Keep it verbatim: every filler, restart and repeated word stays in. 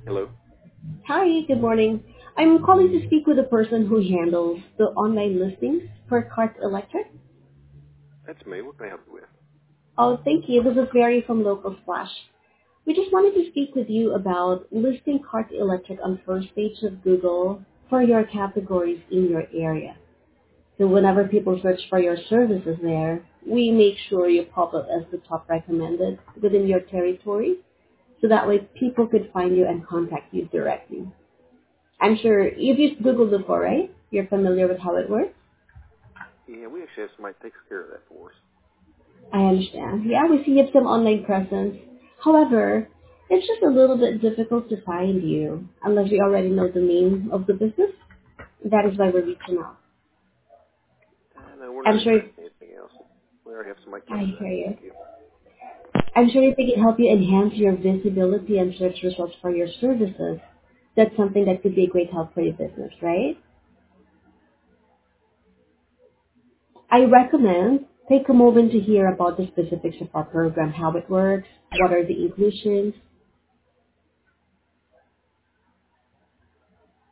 Hello, Hi, good morning. I'm calling to speak with the person who handles the online listings for Cart Electric. that's me. What can I help you with? Oh, thank you. This is Mary from Local Splash. We just wanted to speak with you about listing Cart Electric on first page of Google for your categories in your area. So whenever people search for your services there, we make sure you pop up as the top recommended within your territory, so that way people could find you and contact you directly. I'm sure you've used Google before, right? You're familiar with how it works? Yeah, we actually have somebody that takes care of that for us. I understand. Yeah, we see you have some online presence. However, it's just a little bit difficult to find you unless you already know the name of the business. That is why we're reaching out. Uh, no, we're not I'm sure interested in anything else. We already have somebody I covered that. hear you. Thank you. I'm sure if we can help you enhance your visibility and search results for your services, that's something that could be a great help for your business, right? I recommend take a moment to hear about the specifics of our program, how it works, what are the inclusions,